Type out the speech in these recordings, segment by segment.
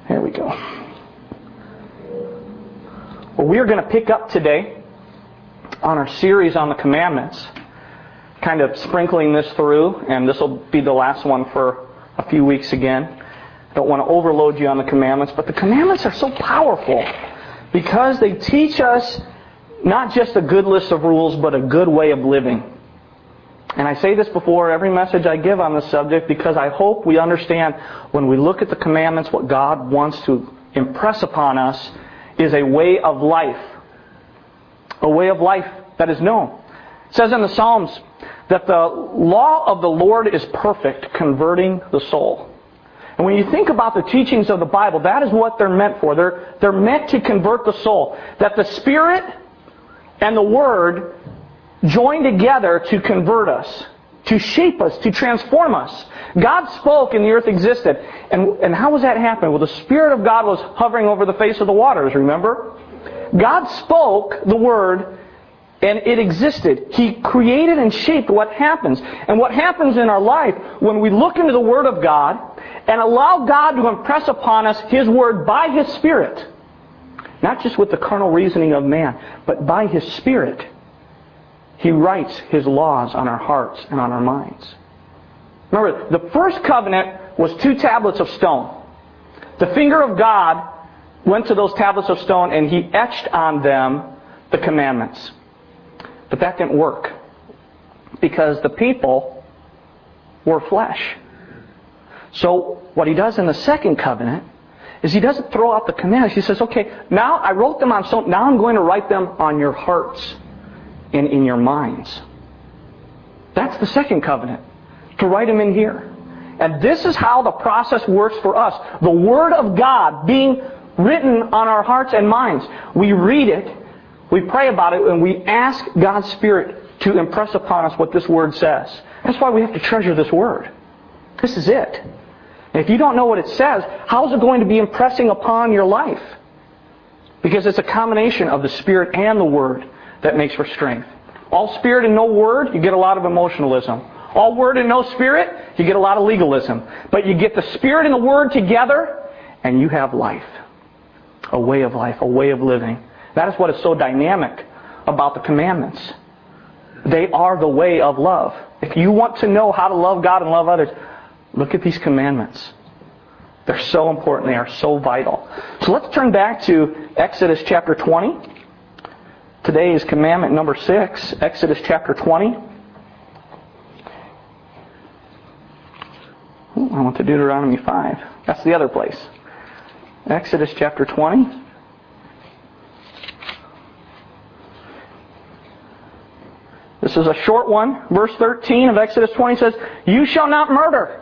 There we go. Well, we are going to pick up today on our series on the commandments, kind of sprinkling this through, and this will be the last one for a few weeks again. I don't want to overload you on the commandments, but the commandments are so powerful because they teach us not just a good list of rules, but a good way of living. And I say this before every message I give on this subject because I hope we understand when we look at the commandments, what God wants to impress upon us is a way of life. A way of life that is known. It says in the Psalms that the law of the Lord is perfect, converting the soul. And when you think about the teachings of the Bible, that is what they're meant for. They're meant to convert the soul. That the Spirit and the Word join together to convert us, to shape us, to transform us. God spoke and the earth existed. And how was that happening? Well, the Spirit of God was hovering over the face of the waters, remember? God spoke the Word and it existed. He created and shaped what happens. And what happens in our life when we look into the Word of God and allow God to impress upon us His Word by His Spirit. Not just with the carnal reasoning of man, but by His Spirit. He writes His laws on our hearts and on our minds. Remember, the first covenant was 2 tablets of stone. The finger of God went to those tablets of stone and He etched on them the commandments. But that didn't work because the people were flesh. So what He does in the second covenant is He doesn't throw out the commandments. He says, okay, now I wrote them on stone. Now I'm going to write them on your hearts and in your minds. That's the second covenant. To write them in here. And this is how the process works for us. The Word of God being written on our hearts and minds. We read it, we pray about it, and we ask God's Spirit to impress upon us what this Word says. That's why we have to treasure this Word. This is it. And if you don't know what it says, how is it going to be impressing upon your life? Because it's a combination of the Spirit and the Word that makes for strength. All Spirit and no Word, you get a lot of emotionalism. All Word and no Spirit, you get a lot of legalism. But you get the Spirit and the Word together, and you have life. A way of life, a way of living. That is what is so dynamic about the commandments. They are the way of love. If you want to know how to love God and love others, look at these commandments. They're so important. They are so vital. So let's turn back to Exodus chapter 20. Today is commandment number 6, Exodus chapter 20. I went to Deuteronomy 5. That's the other place. Exodus chapter 20. This is a short one. Verse 13 of Exodus 20 says, "You shall not murder."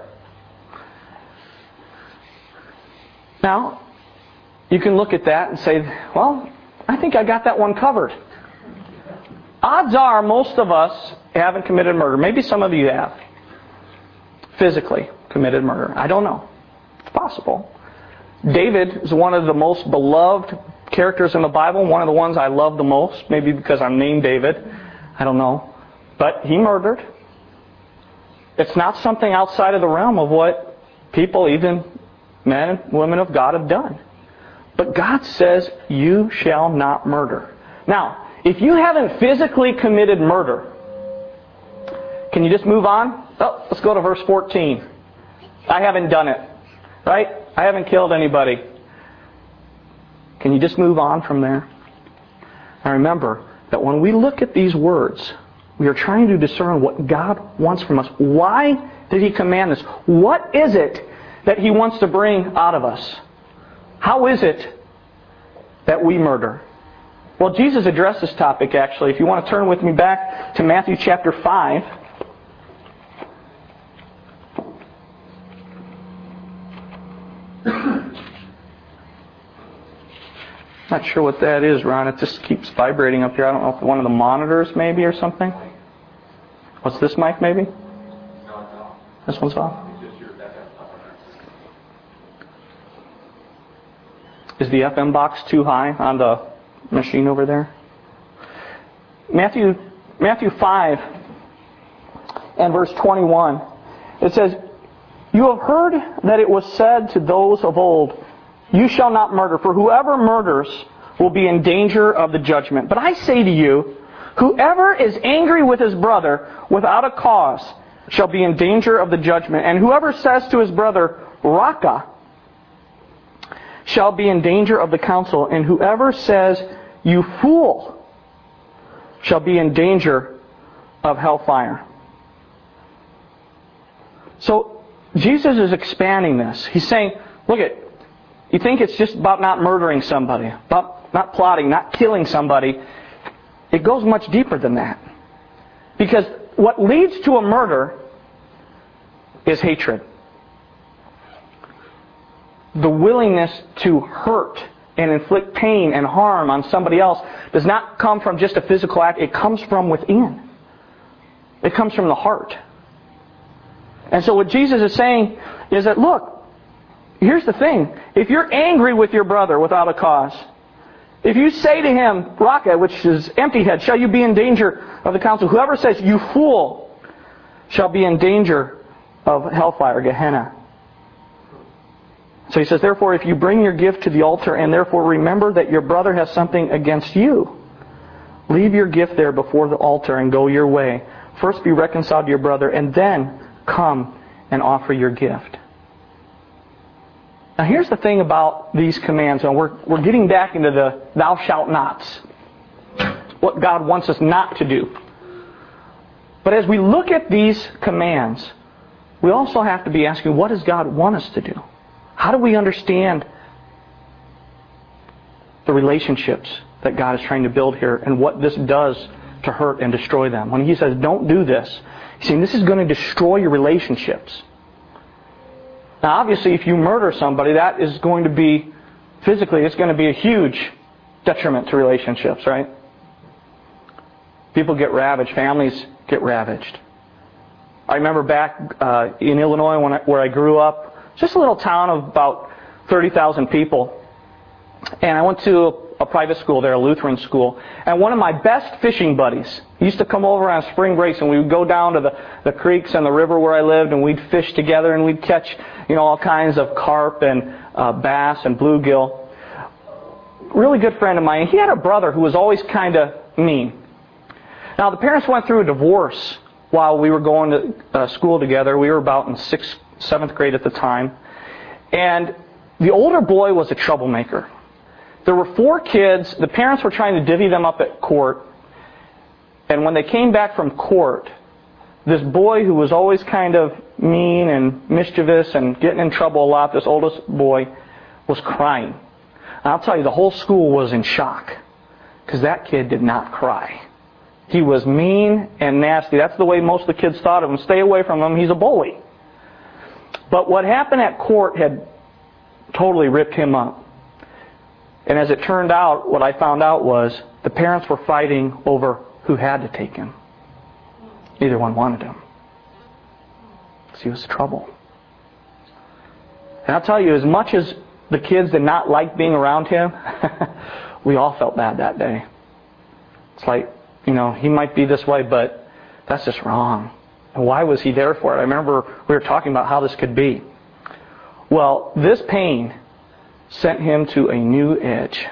Now, you can look at that and say, well, I think I got that one covered. Odds are most of us haven't committed murder. Maybe some of you have. Physically committed murder. I don't know. It's possible. David is one of the most beloved characters in the Bible. One of the ones I love the most. Maybe because I'm named David. I don't know. But he murdered. It's not something outside of the realm of what people, even men and women of God, have done. But God says, you shall not murder. Now, if you haven't physically committed murder, can you just move on? Oh, let's go to verse 14. I haven't done it. Right? I haven't killed anybody. Can you just move on from there? Now remember that when we look at these words, we are trying to discern what God wants from us. Why did He command this? What is it that He wants to bring out of us? How is it that we murder? Well, Jesus addressed this topic actually. If you want to turn with me back to Matthew chapter 5. Not sure what that is, Ron. It just keeps vibrating up here. I don't know if one of the monitors maybe or something. What's this mic maybe? No, it's off. This one's off? It's just your FM. Is the FM box too high on the machine over there? Matthew 5 and verse 21. It says, "You have heard that it was said to those of old, You shall not murder, for whoever murders will be in danger of the judgment. But I say to you, whoever is angry with his brother without a cause shall be in danger of the judgment. And whoever says to his brother, Raka, shall be in danger of the council. And whoever says, you fool, shall be in danger of hellfire. So Jesus is expanding this. He's saying, look at, you think it's just about not murdering somebody, about not plotting, not killing somebody. It goes much deeper than that. Because what leads to a murder is hatred. The willingness to hurt and inflict pain and harm on somebody else does not come from just a physical act. It comes from within. It comes from the heart. And so what Jesus is saying is that, look, here's the thing. If you're angry with your brother without a cause, if you say to him, Raka, which is empty head, shall you be in danger of the council? Whoever says, you fool, shall be in danger of hellfire, Gehenna. So he says, therefore, if you bring your gift to the altar and therefore remember that your brother has something against you, leave your gift there before the altar and go your way. First be reconciled to your brother and then come and offer your gift. Now here's the thing about these commands. And we're getting back into the thou shalt nots. What God wants us not to do. But as we look at these commands, we also have to be asking, what does God want us to do? How do we understand the relationships that God is trying to build here and what this does to hurt and destroy them? When He says, don't do this, He's saying this is going to destroy your relationships. Now obviously if you murder somebody, that is going to be, physically, it's going to be a huge detriment to relationships, right? People get ravaged. Families get ravaged. I remember back in Illinois where I grew up, just a little town of about 30,000 people. And I went to a private school there, a Lutheran school. And one of my best fishing buddies used to come over on spring breaks, and we would go down to the creeks and the river where I lived, and we'd fish together, and we'd catch, all kinds of carp and bass and bluegill. Really good friend of mine. He had a brother who was always kind of mean. Now, the parents went through a divorce while we were going to school together. We were about in 6th, 7th grade at the time. And the older boy was a troublemaker. There were 4 kids. The parents were trying to divvy them up at court. And when they came back from court, this boy who was always kind of mean and mischievous and getting in trouble a lot, this oldest boy, was crying. And I'll tell you, the whole school was in shock because that kid did not cry. He was mean and nasty. That's the way most of the kids thought of him. Stay away from him. He's a bully. But what happened at court had totally ripped him up. And as it turned out, what I found out was the parents were fighting over who had to take him. Neither one wanted him. Because he was trouble. And I'll tell you, as much as the kids did not like being around him, we all felt bad that day. It's like, he might be this way, but that's just wrong. And why was he there for it? I remember we were talking about how this could be. Well, this pain sent him to a new edge.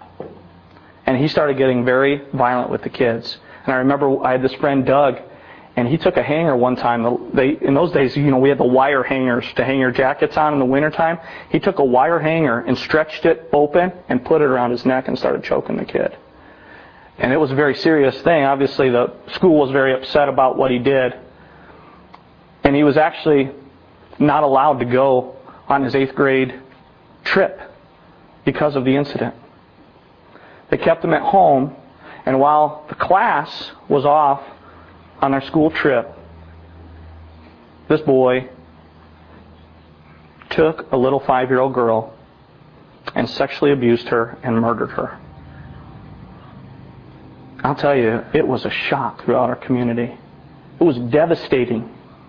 And he started getting very violent with the kids. And I remember I had this friend, Doug, and he took a hanger one time. In those days, we had the wire hangers to hang your jackets on in the wintertime. He took a wire hanger and stretched it open and put it around his neck and started choking the kid. And it was a very serious thing. Obviously, the school was very upset about what he did. And he was actually not allowed to go on his 8th grade trip because of the incident. They kept him at home, and while the class was off on their school trip, this boy took a little 5-year-old girl and sexually abused her and murdered her. I'll tell you, it was a shock throughout our community. It was devastating.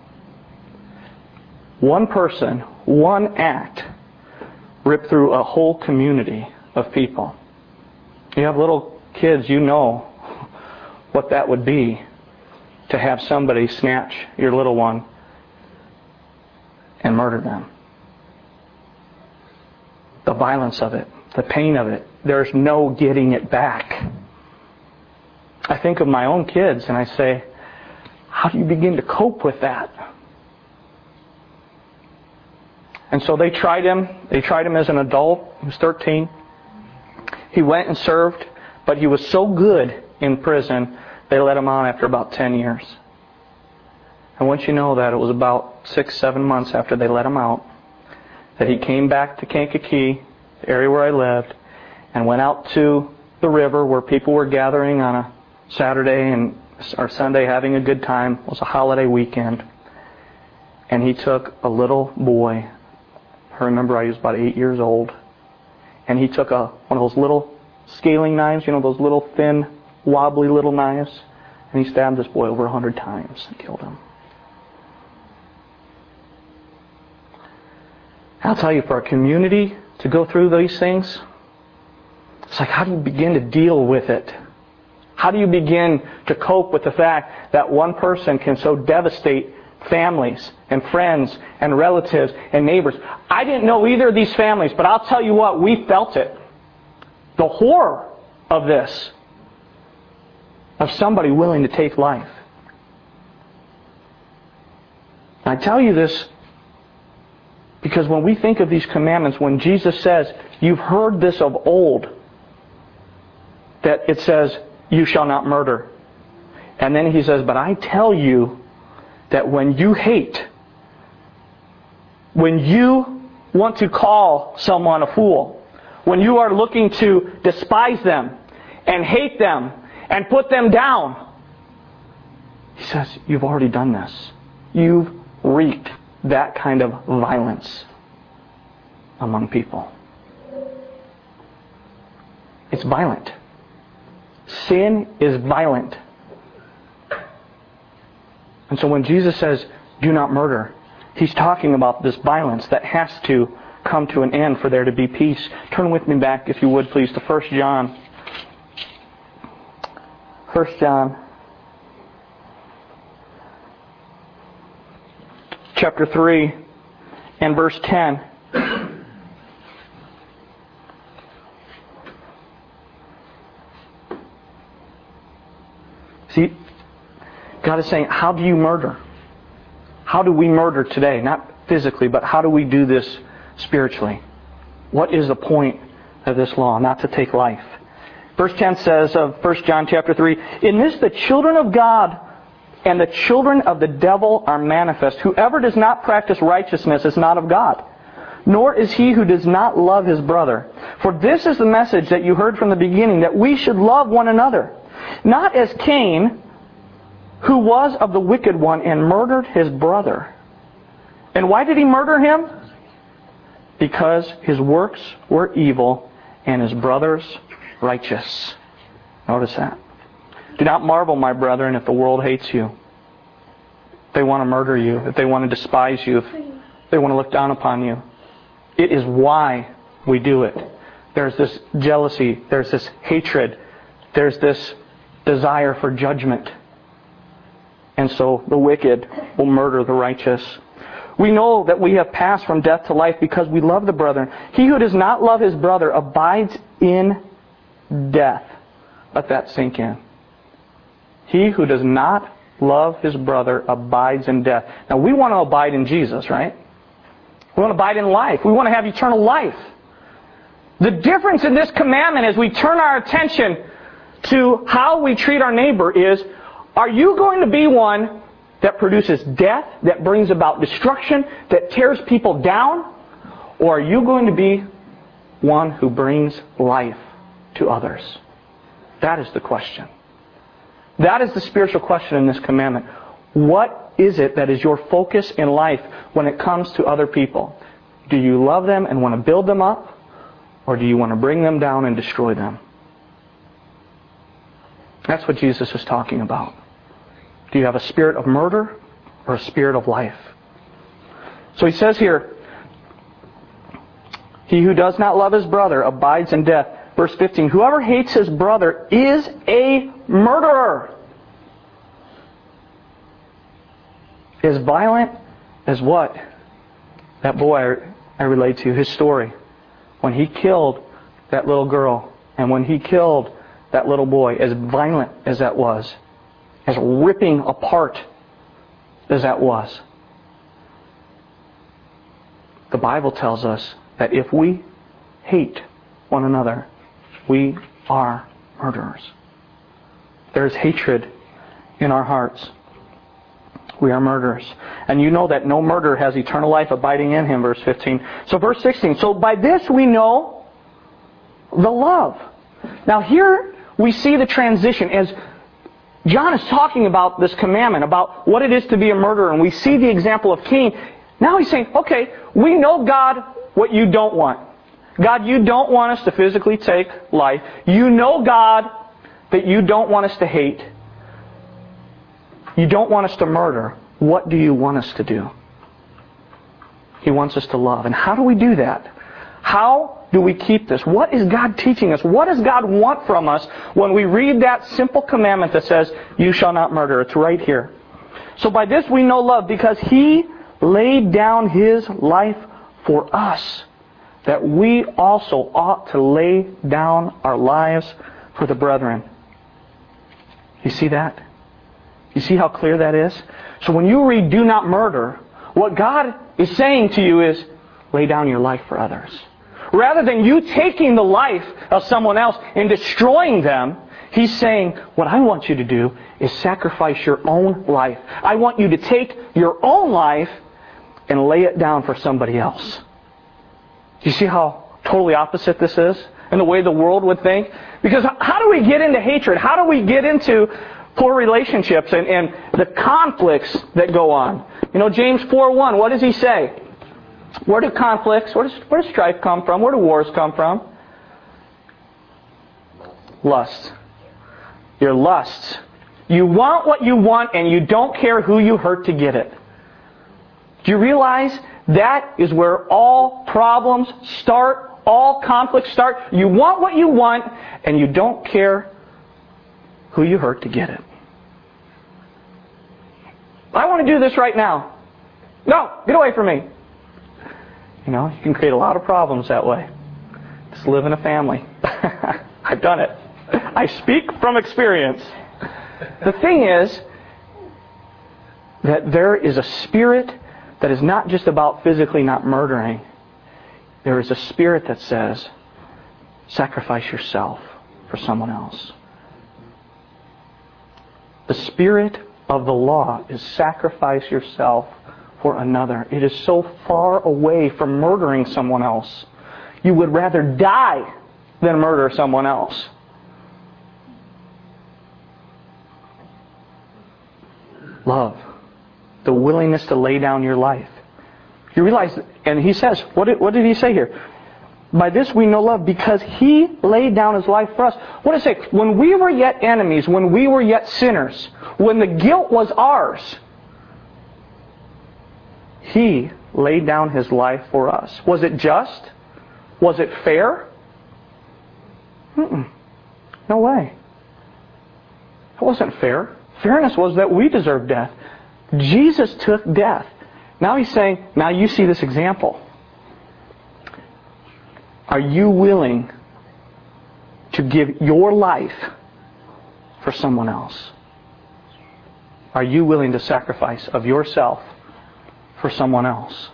One person, one act, ripped through a whole community of people. You have little kids, you know what that would be to have somebody snatch your little one and murder them. the violence of it, the pain of it. There's no getting it back. I think of my own kids and I say, how do you begin to cope with that? And so they tried him. They tried him as an adult. He was 13. He went and served, but he was so good in prison, they let him out after about 10 years. And once you know that, it was about 6-7 months after they let him out, that he came back to Kankakee, the area where I lived, and went out to the river where people were gathering on a Saturday or Sunday having a good time. It was a holiday weekend. And he took a little boy. I remember I was about 8 years old. And he took one of those little scaling knives, those little thin, wobbly little knives. And he stabbed this boy over 100 times and killed him. I'll tell you, for a community to go through these things, it's like, how do you begin to deal with it? How do you begin to cope with the fact that one person can so devastate families and friends and relatives and neighbors? I didn't know either of these families, but I'll tell you what, we felt it. The horror of this, of somebody willing to take life. I tell you this because when we think of these commandments, when Jesus says, you've heard this of old, that it says, you shall not murder. And then he says, but I tell you that when you hate, when you want to call someone a fool, when you are looking to despise them and hate them and put them down, he says, you've already done this. You've wreaked that kind of violence among people. It's violent. Sin is violent. And so when Jesus says, do not murder, He's talking about this violence that has to come to an end for there to be peace. Turn with me back, if you would please, to 1 John. 1 John chapter 3 and verse 10. See, God is saying, how do you murder? How do we murder today? Not physically, but how do we do this spiritually? What is the point of this law? Not to take life. Verse 10 says of 1 John chapter 3, in this the children of God and the children of the devil are manifest. Whoever does not practice righteousness is not of God, nor is he who does not love his brother. For this is the message that you heard from the beginning, that we should love one another. Not as Cain, who was of the wicked one and murdered his brother. And why did he murder him? Because his works were evil and his brother's righteous. Notice that. Do not marvel, my brethren, if the world hates you. If they want to murder you, if they want to despise you, if they want to look down upon you. It is why we do it. There's this jealousy, there's this hatred, there's this desire for judgment. And so the wicked will murder the righteous. We know that we have passed from death to life because we love the brethren. He who does not love his brother abides in death. Let that sink in. He who does not love his brother abides in death. Now we want to abide in Jesus, right? We want to abide in life. We want to have eternal life. The difference in this commandment as we turn our attention to how we treat our neighbor is, are you going to be one that produces death, that brings about destruction, that tears people down? Or are you going to be one who brings life to others? That is the question. That is the spiritual question in this commandment. What is it that is your focus in life when it comes to other people? Do you love them and want to build them up? Or do you want to bring them down and destroy them? That's what Jesus is talking about. Do you have a spirit of murder or a spirit of life? So he says here, he who does not love his brother abides in death. Verse 15, whoever hates his brother is a murderer. As violent as what? That boy I relate to, his story. when he killed that little girl and when he killed that little boy, as violent as that was, as ripping apart as that was, the Bible tells us that if we hate one another, we are murderers. There is hatred in our hearts. We are murderers. And you know that no murderer has eternal life abiding in him, verse 15. So verse 16. So by this we know the love. Now here we see the transition as John is talking about this commandment, about what it is to be a murderer, and we see the example of Cain. Now he's saying, okay, we know, God, what you don't want. God, you don't want us to physically take life. You know, God, that you don't want us to hate. You don't want us to murder. What do you want us to do? He wants us to love. And how do we do that? How do we keep this? What is God teaching us? What does God want from us when we read that simple commandment that says, you shall not murder? It's right here. So by this we know love, because He laid down His life for us, that we also ought to lay down our lives for the brethren. You see that? You see how clear that is? So when you read do not murder, what God is saying to you is lay down your life for others. Rather than you taking the life of someone else and destroying them, He's saying, what I want you to do is sacrifice your own life. I want you to take your own life and lay it down for somebody else. Do you see how totally opposite this is? And the way the world would think? Because how do we get into hatred? How do we get into poor relationships and the conflicts that go on? You know, James 4:1, what does he say? Where do conflicts, where does strife come from? Where do wars come from? Lust. Your lusts. You want what you want and you don't care who you hurt to get it. Do you realize that is where all problems start, all conflicts start? You want what you want and you don't care who you hurt to get it. I want to do this right now. No, get away from me. You know, you can create a lot of problems that way. Just live in a family. I've done it. I speak from experience. The thing is that there is a spirit that is not just about physically not murdering. There is a spirit that says, sacrifice yourself for someone else. The spirit of the law is sacrifice yourself for another. It is so far away from murdering someone else. You would rather die than murder someone else. Love. The willingness to lay down your life. You realize, and he says, what did he say here? By this we know love, because He laid down His life for us. What does it say? When we were yet enemies, when we were yet sinners, when the guilt was ours, He laid down His life for us. Was it just? Was it fair? No way. It wasn't fair. Fairness was that we deserved death. Jesus took death. Now He's saying, now you see this example. Are you willing to give your life for someone else? Are you willing to sacrifice of yourself for someone else?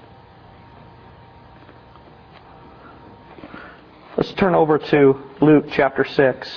Let's turn over to Luke chapter 6.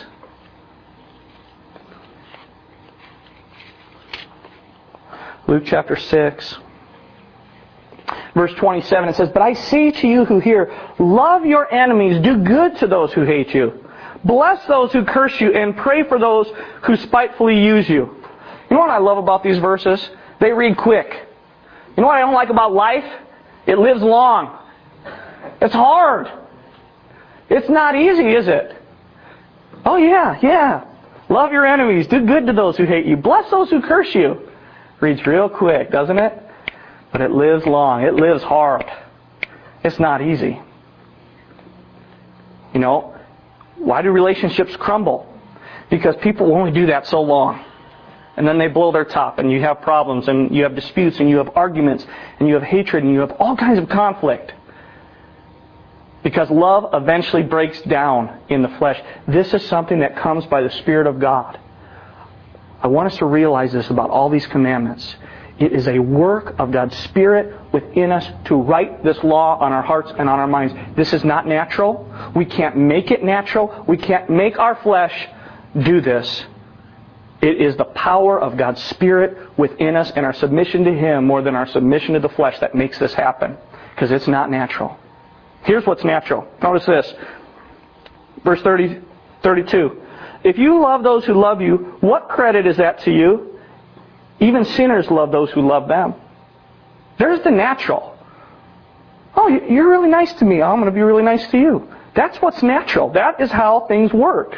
Luke chapter 6. Verse 27, it says, but I say to you who hear, love your enemies, do good to those who hate you. Bless those who curse you, and pray for those who spitefully use you. You know what I love about these verses? They read quick. You know what I don't like about life? It lives long. It's hard. It's not easy, is it? Oh yeah. Love your enemies, do good to those who hate you. Bless those who curse you. Reads real quick, doesn't it? But it lives long. It lives hard. It's not easy. You know, why do relationships crumble? Because people only do that so long. And then they blow their top and you have problems and you have disputes and you have arguments and you have hatred and you have all kinds of conflict. Because love eventually breaks down in the flesh. This is something that comes by the Spirit of God. I want us to realize this about all these commandments. It is a work of God's Spirit within us to write this law on our hearts and on our minds. This is not natural. We can't make it natural. We can't make our flesh do this. It is the power of God's Spirit within us and our submission to Him more than our submission to the flesh that makes this happen. Because it's not natural. Here's what's natural. Notice this. Verse 32. If you love those who love you, what credit is that to you? Even sinners love those who love them. There's the natural. Oh, you're really nice to me. I'm going to be really nice to you. That's what's natural. That is how things work.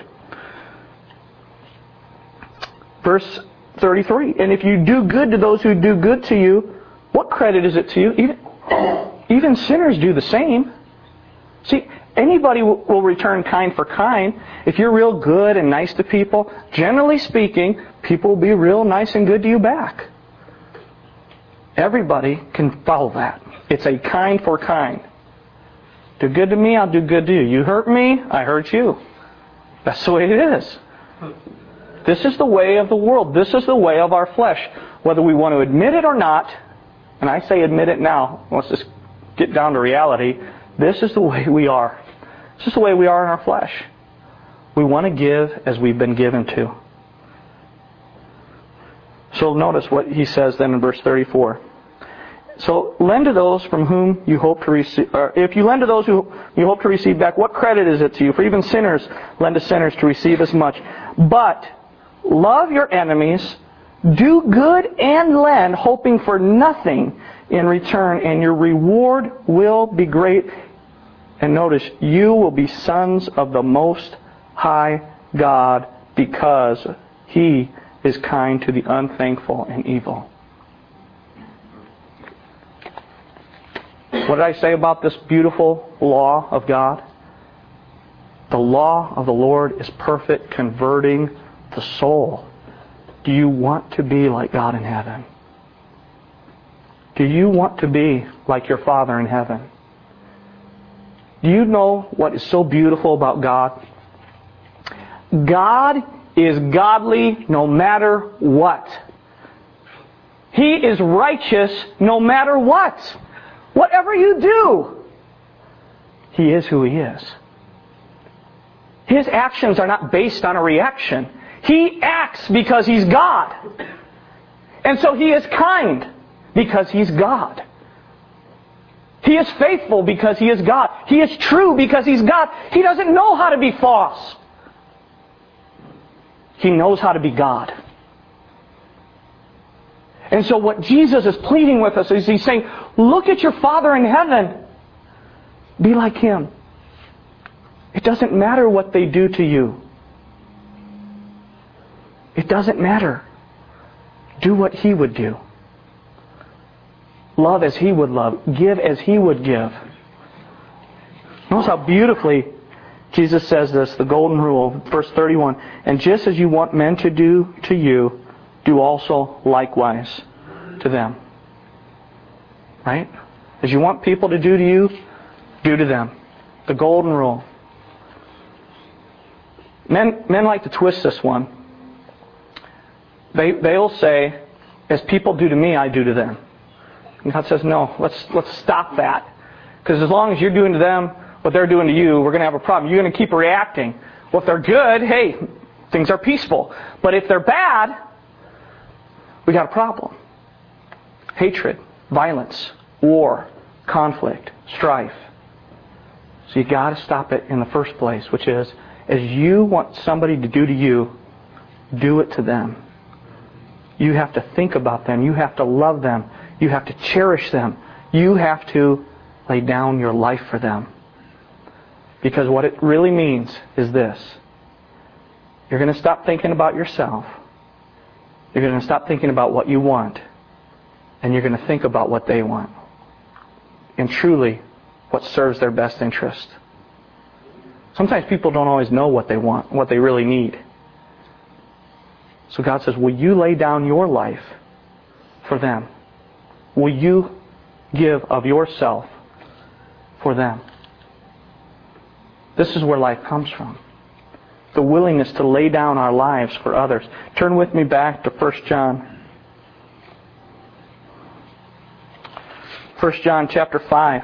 Verse 33. And if you do good to those who do good to you, what credit is it to you? Even sinners do the same. See, anybody will return kind for kind. If you're real good and nice to people, generally speaking, people will be real nice and good to you back. Everybody can follow that. It's a kind for kind. Do good to me, I'll do good to you. You hurt me, I hurt you. That's the way it is. This is the way of the world. This is the way of our flesh. Whether we want to admit it or not, and I say admit it now, let's just get down to reality. This is the way we are. This is the way we are in our flesh. We want to give as we've been given to. So notice what he says then in verse 34. So lend to those from whom you hope to receive, or if you lend to those who you hope to receive back, what credit is it to you? For even sinners lend to sinners to receive as much. But love your enemies, do good and lend, hoping for nothing in return, and your reward will be great. And notice, you will be sons of the Most High God, because He is kind to the unthankful and evil. What did I say about this beautiful law of God? The law of the Lord is perfect, converting the soul. Do you want to be like God in heaven? Do you want to be like your Father in heaven? Do you know what is so beautiful about God? God is godly no matter what. He is righteous no matter what. Whatever you do, He is who He is. His actions are not based on a reaction. He acts because He's God. And so He is kind because He's God. He is faithful because He is God. He is true because He's God. He doesn't know how to be false. He knows how to be God. And so what Jesus is pleading with us is He's saying, look at your Father in heaven. Be like Him. It doesn't matter what they do to you. It doesn't matter. Do what He would do. Love as He would love. Give as He would give. Notice how beautifully Jesus says this, the golden rule, verse 31. And just as you want men to do to you, do also likewise to them. Right? As you want people to do to you, do to them. The golden rule. Men like to twist this one. They'll say, as people do to me, I do to them. And God says, no, let's stop that. Because as long as you're doing to them what they're doing to you, we're going to have a problem. You're going to keep reacting. Well, if they're good, hey, things are peaceful. But if they're bad, we got a problem. Hatred, violence, war, conflict, strife. So you got to stop it in the first place, which is, as you want somebody to do to you, do it to them. You have to think about them. You have to love them. You have to cherish them. You have to lay down your life for them. Because what it really means is this. You're going to stop thinking about yourself. You're going to stop thinking about what you want. And you're going to think about what they want. And truly, what serves their best interest. Sometimes people don't always know what they want, what they really need. So God says, will you lay down your life for them? Will you give of yourself for them? This is where life comes from. The willingness to lay down our lives for others. Turn with me back to 1 John. 1 John chapter 5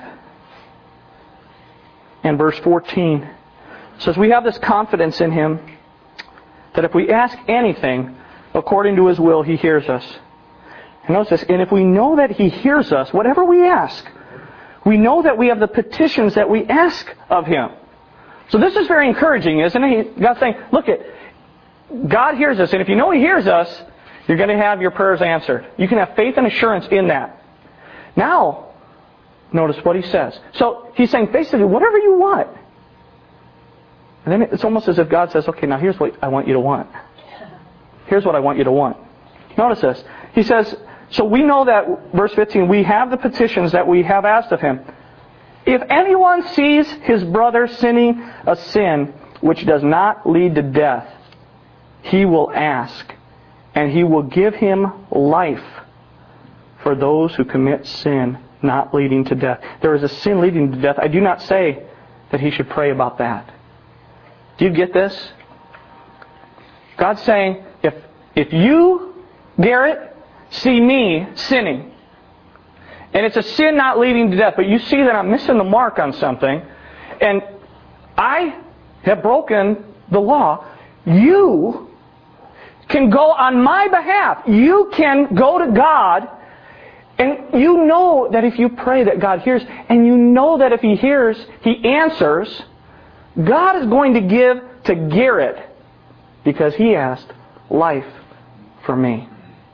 and verse 14 says, we have this confidence in Him that if we ask anything according to His will, He hears us. And notice this, and if we know that He hears us, whatever we ask, we know that we have the petitions that we ask of Him. So this is very encouraging, isn't it? God's saying, look, God hears us, and if you know He hears us, you're going to have your prayers answered. You can have faith and assurance in that. Now, notice what He says. So He's saying, basically, whatever you want. And then it's almost as if God says, okay, now here's what I want you to want. Here's what I want you to want. Notice this. He says, so we know that, verse 15, we have the petitions that we have asked of Him. If anyone sees his brother sinning a sin which does not lead to death, he will ask, and He will give him life for those who commit sin not leading to death. There is a sin leading to death. I do not say that he should pray about that. Do you get this? God's saying, if you, Garrett, see me sinning, and it's a sin not leading to death, but you see that I'm missing the mark on something, and I have broken the law, you can go on my behalf. You can go to God, and you know that if you pray that God hears, and you know that if He hears, He answers. God is going to give to Garrett because he asked life for me.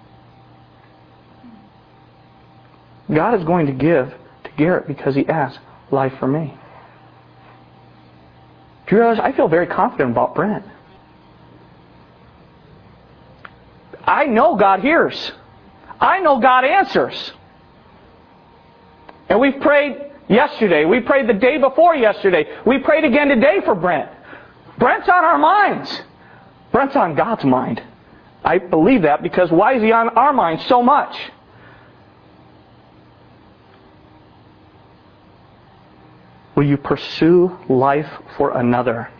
God is going to give to Garrett because he asked life for me. Do you realize I feel very confident about Brent? I know God hears. I know God answers. And we've prayed yesterday. We prayed the day before yesterday. We prayed again today for Brent. Brent's on our minds. Brent's on God's mind. I believe that because why is He on our minds so much? Will you pursue life for another?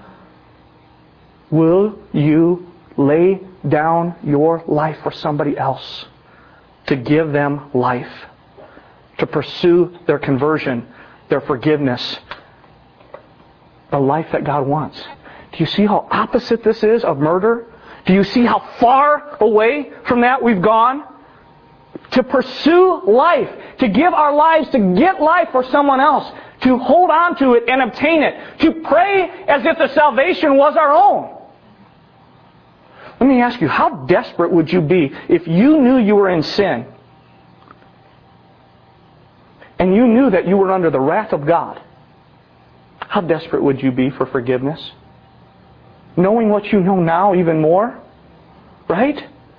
Will you lay down your life for somebody else to give them life? To pursue their conversion, their forgiveness, the life that God wants. Do you see how opposite this is of murder? Do you see how far away from that we've gone? To pursue life, to give our lives, to get life for someone else, to hold on to it and obtain it, to pray as if the salvation was our own. Let me ask you, how desperate would you be if you knew you were in sin and you knew that you were under the wrath of God? How desperate would you be for forgiveness? Knowing what you know now even more? Right?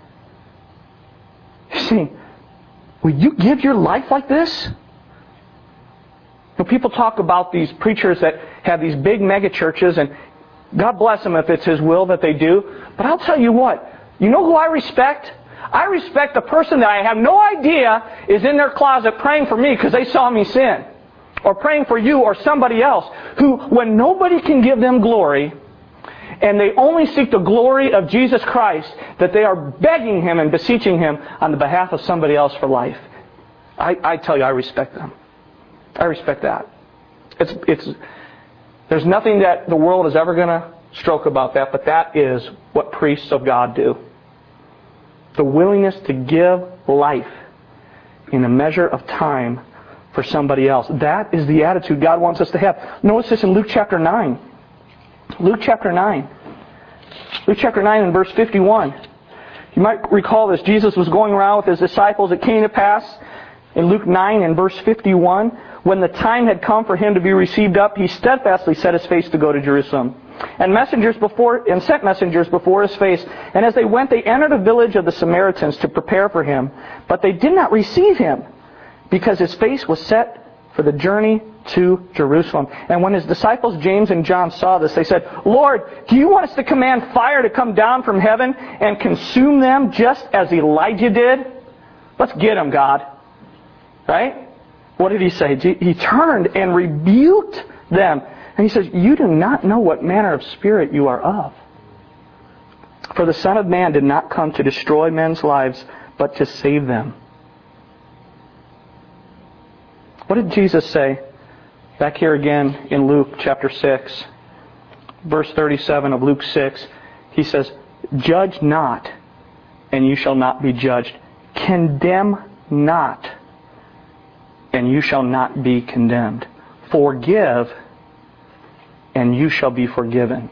You see, will you give your life like this? When people talk about these preachers that have these big mega churches, and God bless them if it's His will that they do, but I'll tell you what, you know who I respect? I respect the person that I have no idea is in their closet praying for me because they saw me sin. Or praying for you or somebody else, who, when nobody can give them glory, and they only seek the glory of Jesus Christ, that they are begging Him and beseeching Him on the behalf of somebody else for life. I tell you, I respect them. I respect that. There's nothing that the world is ever going to stroke about that, but that is what priests of God do. The willingness to give life in a measure of time for somebody else. That is the attitude God wants us to have. Notice this in Luke chapter 9. Luke chapter 9. Luke chapter 9 and verse 51. You might recall this. Jesus was going around with His disciples. It came to pass in Luke 9 and verse 51, when the time had come for Him to be received up, He steadfastly set His face to go to Jerusalem. And sent messengers before His face. And as they went, they entered a village of the Samaritans to prepare for Him. But they did not receive Him, because His face was set for the journey to Jerusalem. And when His disciples James and John saw this, they said, Lord, do you want us to command fire to come down from heaven and consume them just as Elijah did? Let's get him, God. Right? What did He say? He turned and rebuked them, And he says, you do not know what manner of spirit you are of. For the Son of Man did not come to destroy men's lives, but to save them. What did Jesus say? Back here again in Luke chapter 6, verse 37 of Luke 6, he says, judge not, and you shall not be judged. Condemn not, and you shall not be condemned. Forgive, and you shall be forgiven.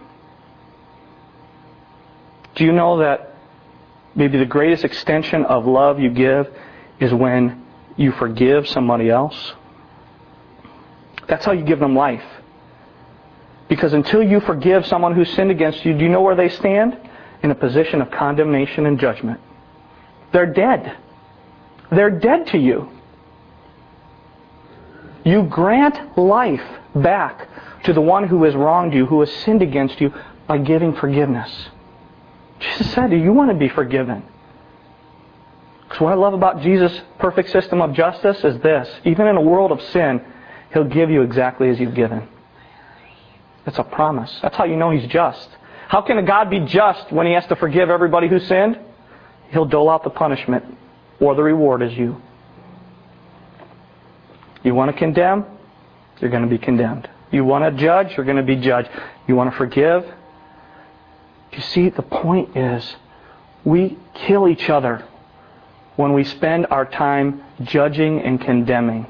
Do you know that maybe the greatest extension of love you give is when you forgive somebody else? That's how you give them life. Because until you forgive someone who sinned against you, do you know where they stand? In a position of condemnation and judgment. They're dead. They're dead to you. You grant life back to the one who has wronged you, who has sinned against you, by giving forgiveness. Jesus said, do you want to be forgiven? Because what I love about Jesus' perfect system of justice is this. Even in a world of sin, He'll give you exactly as you've given. That's a promise. That's how you know He's just. How can a God be just when He has to forgive everybody who sinned? He'll dole out the punishment or the reward as you. You want to condemn? You're going to be condemned. You want to judge? You're going to be judged. You want to forgive? You see, the point is, we kill each other when we spend our time judging and condemning.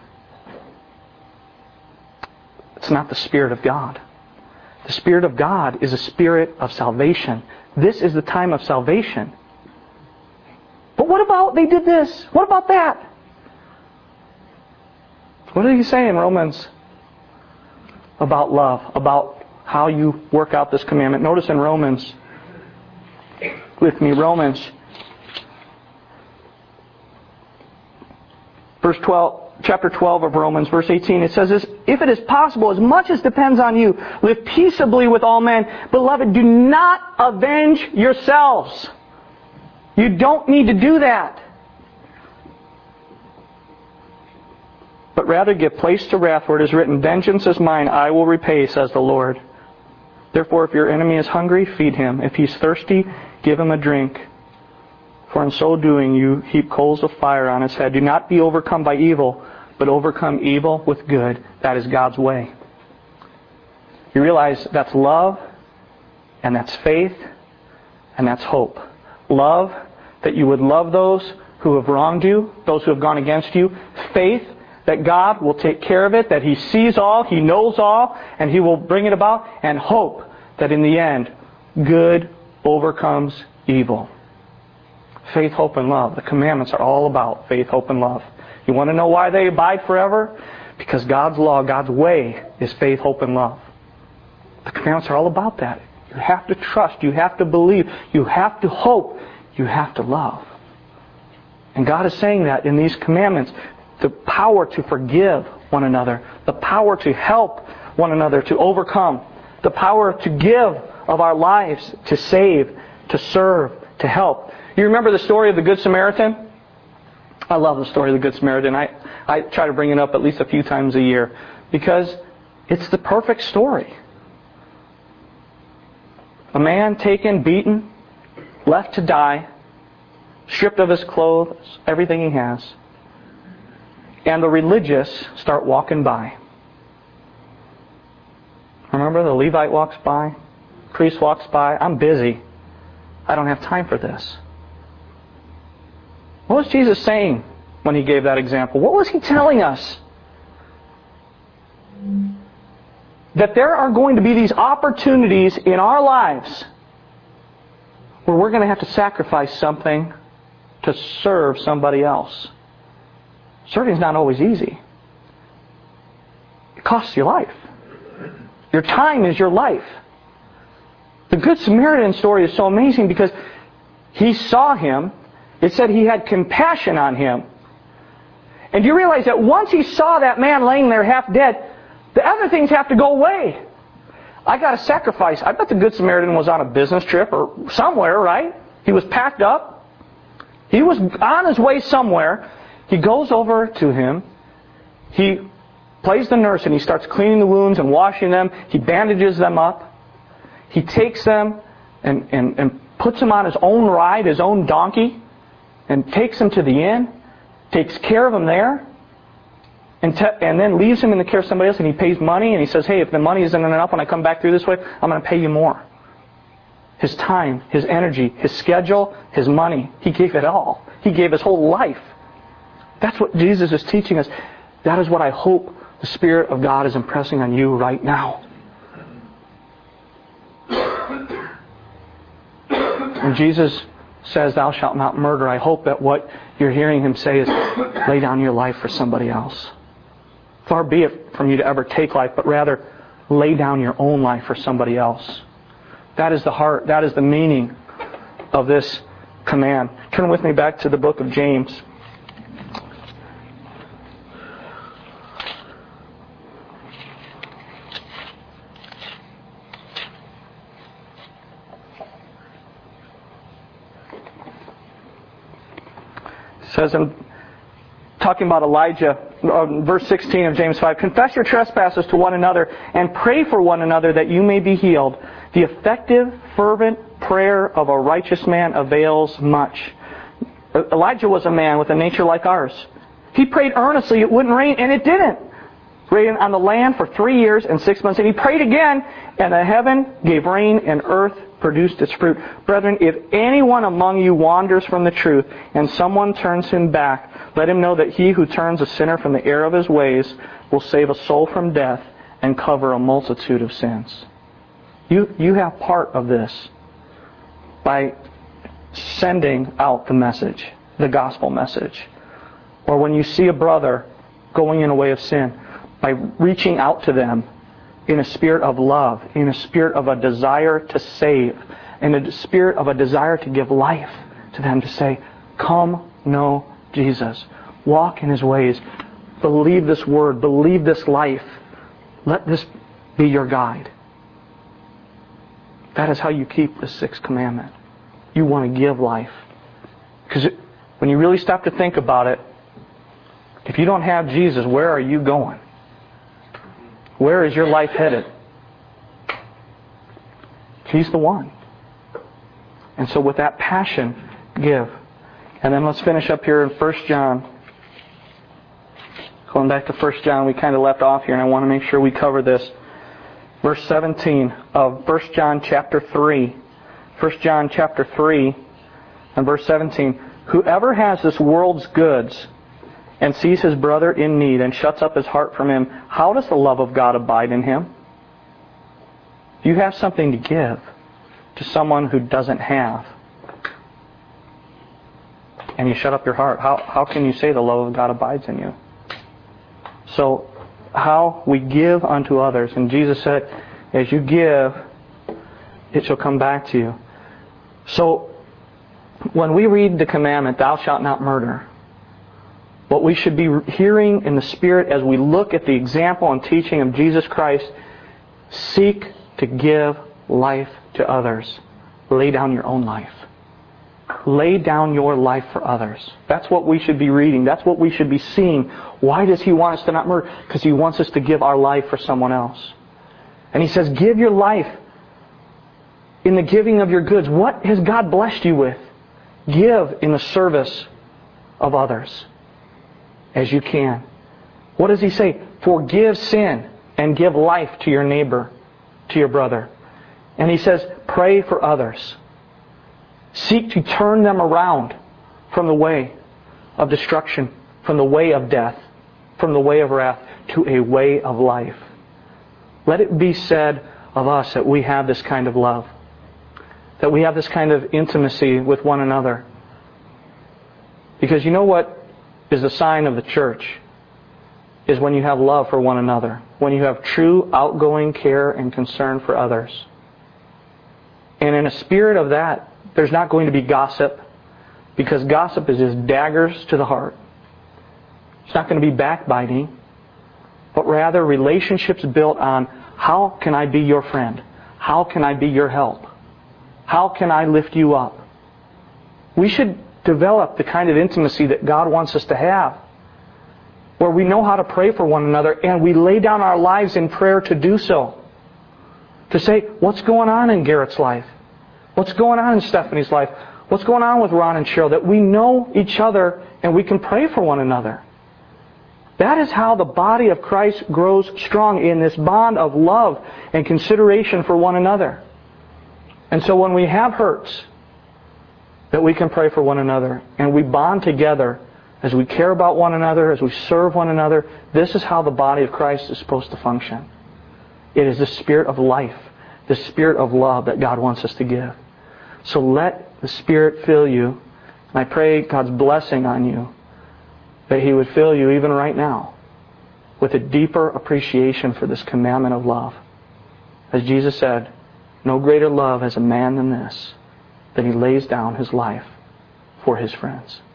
It's not the Spirit of God. The Spirit of God is a spirit of salvation. This is the time of salvation. But what about they did this? What about that? What did he say in Romans about love? About how you work out this commandment? Notice in Romans, with me, Romans, verse 12. Chapter 12 of Romans, verse 18, it says this, if it is possible, as much as depends on you, live peaceably with all men. Beloved, do not avenge yourselves. You don't need to do that. But rather give place to wrath, for it is written, vengeance is mine, I will repay, says the Lord. Therefore, if your enemy is hungry, feed him. If he's thirsty, give him a drink. For in so doing you heap coals of fire on his head. Do not be overcome by evil, but overcome evil with good. That is God's way. You realize that's love, and that's faith, and that's hope. Love, that you would love those who have wronged you, those who have gone against you. Faith, that God will take care of it, that He sees all, He knows all, and He will bring it about. And hope, that in the end, good overcomes evil. Faith, hope, and love. The commandments are all about faith, hope, and love. You want to know why they abide forever? Because God's law, God's way is faith, hope, and love. The commandments are all about that. You have to trust. You have to believe. You have to hope. You have to love. And God is saying that in these commandments. The power to forgive one another. The power to help one another, to overcome. The power to give of our lives, to save, to serve, to help. You remember the story of the Good Samaritan? I love the story of the Good Samaritan. I try to bring it up at least a few times a year because it's the perfect story. A man taken, beaten, left to die, stripped of his clothes, everything he has. And the religious start walking by. Remember, the Levite walks by, priest walks by. I'm busy. I don't have time for this. What was Jesus saying when He gave that example? What was He telling us? That there are going to be these opportunities in our lives where we're going to have to sacrifice something to serve somebody else. Serving is not always easy. It costs your life. Your time is your life. The Good Samaritan story is so amazing because he saw him. It said he had compassion on him. And do you realize that once he saw that man laying there half dead, the other things have to go away. I got to sacrifice. I bet the Good Samaritan was on a business trip or somewhere, right? He was packed up. He was on his way somewhere. He goes over to him. He plays the nurse and he starts cleaning the wounds and washing them. He bandages them up. He takes them and puts them on his own ride, his own donkey, and takes them to the inn, takes care of them there, and then leaves him in the care of somebody else, and he pays money, and he says, hey, if the money isn't enough when I come back through this way, I'm going to pay you more. His time, his energy, his schedule, his money, he gave it all. He gave his whole life. That's what Jesus is teaching us. That is what I hope the Spirit of God is impressing on you right now. When Jesus says, thou shalt not murder, I hope that what you're hearing Him say is, lay down your life for somebody else. Far be it from you to ever take life, but rather lay down your own life for somebody else. That is the heart, that is the meaning of this command. Turn with me back to the book of James. It says in talking about Elijah, verse 16 of James 5, confess your trespasses to one another and pray for one another that you may be healed. The effective, fervent prayer of a righteous man avails much. Elijah was a man with a nature like ours. He prayed earnestly it wouldn't rain, and it didn't. Rain on the land for 3 years and 6 months. And he prayed again, and the heaven gave rain, and earth produced its fruit. Brethren, if anyone among you wanders from the truth, and someone turns him back, let him know that he who turns a sinner from the error of his ways will save a soul from death and cover a multitude of sins. You have part of this by sending out the message, the gospel message. Or when you see a brother going in a way of sin, by reaching out to them in a spirit of love, in a spirit of a desire to save, in a spirit of a desire to give life to them, to say, come know Jesus. Walk in His ways. Believe this word. Believe this life. Let this be your guide. That is how you keep the sixth commandment. You want to give life. Because when you really stop to think about it, if you don't have Jesus, where are you going? Where is your life headed? He's the one. And so with that passion, give. And then let's finish up here in 1 John. Going back to 1 John, we kind of left off here, and I want to make sure we cover this. Verse 17 of 1 John chapter 3. 1 John chapter 3 and verse 17. Whoever has this world's goods and sees his brother in need and shuts up his heart from him, how does the love of God abide in him? You have something to give to someone who doesn't have, and you shut up your heart. How can you say the love of God abides in you? So, how we give unto others. And Jesus said, as you give, it shall come back to you. So, when we read the commandment, thou shalt not murder, what we should be hearing in the Spirit as we look at the example and teaching of Jesus Christ, seek to give life to others. Lay down your own life. Lay down your life for others. That's what we should be reading. That's what we should be seeing. Why does He want us to not murder? Because He wants us to give our life for someone else. And He says, give your life in the giving of your goods. What has God blessed you with? Give in the service of others as you can. What does He say? Forgive sin and give life to your neighbor, to your brother. And He says, pray for others. Seek to turn them around from the way of destruction, from the way of death, from the way of wrath, to a way of life. Let it be said of us that we have this kind of love, that we have this kind of intimacy with one another. Because you know what is the sign of the church? Is when you have love for one another, when you have true outgoing care and concern for others. And in a spirit of that, there's not going to be gossip, because gossip is just daggers to the heart. It's not going to be backbiting, but rather relationships built on how can I be your friend? How can I be your help? How can I lift you up? We should develop the kind of intimacy that God wants us to have. where we know how to pray for one another and we lay down our lives in prayer to do so. To say, what's going on in Garrett's life? What's going on in Stephanie's life? What's going on with Ron and Cheryl? That we know each other and we can pray for one another. That is how the body of Christ grows strong, in this bond of love and consideration for one another. And so when we have hurts, that we can pray for one another and we bond together as we care about one another, as we serve one another. This is how the body of Christ is supposed to function. It is the spirit of life, the spirit of love that God wants us to give. So let the Spirit fill you. And I pray God's blessing on you, that He would fill you even right now with a deeper appreciation for this commandment of love. As Jesus said, no greater love has a man than this, that he lays down his life for his friends.